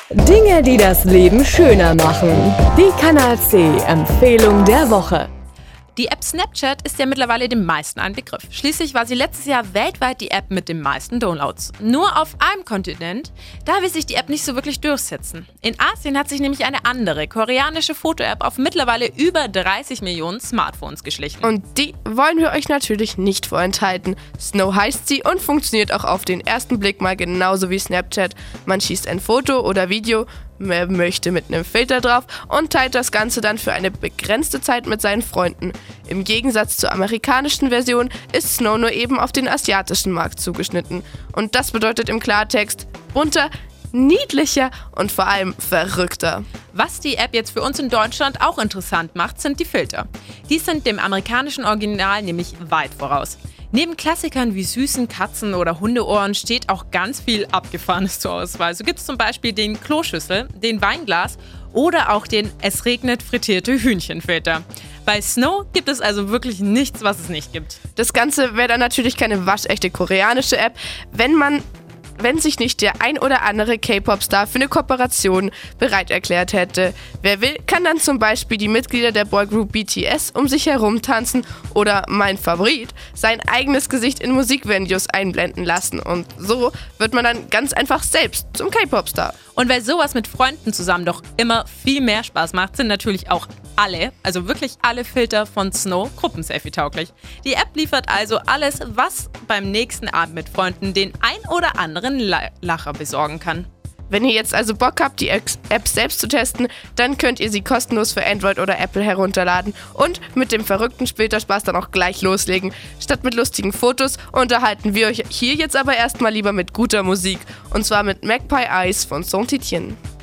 Dinge, die das Leben schöner machen. Die Kanal C Empfehlung der Woche. Die App Snapchat ist ja mittlerweile den meisten ein Begriff. Schließlich war sie letztes Jahr weltweit die App mit den meisten Downloads. Nur auf einem Kontinent, da will sich die App nicht so wirklich durchsetzen. In Asien hat sich nämlich eine andere, koreanische Foto-App auf mittlerweile über 30 Millionen Smartphones geschlichen. Und die wollen wir euch natürlich nicht vorenthalten. Snow heißt sie und funktioniert auch auf den ersten Blick mal genauso wie Snapchat. Man schießt ein Foto oder Video, möchte mit einem Filter drauf und teilt das Ganze dann für eine begrenzte Zeit mit seinen Freunden. Im Gegensatz zur amerikanischen Version ist Snow nur eben auf den asiatischen Markt zugeschnitten. Und das bedeutet im Klartext bunter, niedlicher und vor allem verrückter. Was die App jetzt für uns in Deutschland auch interessant macht, sind die Filter. Die sind dem amerikanischen Original nämlich weit voraus. Neben Klassikern wie süßen Katzen- oder Hundeohren steht auch ganz viel Abgefahrenes zur Auswahl. So gibt es zum Beispiel den Kloschüssel, den Weinglas oder auch den Es regnet frittierte Hühnchenfilter. Bei Snow gibt es also wirklich nichts, was es nicht gibt. Das Ganze wäre dann natürlich keine waschechte koreanische App, wenn sich nicht der ein oder andere K-Pop-Star für eine Kooperation bereit erklärt hätte. Wer will, kann dann zum Beispiel die Mitglieder der Boygroup BTS um sich herum tanzen oder, mein Favorit, sein eigenes Gesicht in Musikvideos einblenden lassen. Und so wird man dann ganz einfach selbst zum K-Pop-Star. Und weil sowas mit Freunden zusammen doch immer viel mehr Spaß macht, sind natürlich auch alle, also wirklich alle Filter von Snow gruppenselfie-tauglich. Die App liefert also alles, was beim nächsten Abend mit Freunden den ein oder anderen Lacher besorgen kann. Wenn ihr jetzt also Bock habt, die App selbst zu testen, dann könnt ihr sie kostenlos für Android oder Apple herunterladen und mit dem verrückten Splitterspaß dann auch gleich loslegen. Statt mit lustigen Fotos unterhalten wir euch hier jetzt aber erstmal lieber mit guter Musik. Und zwar mit Magpie Eyes von Saint-Étienne.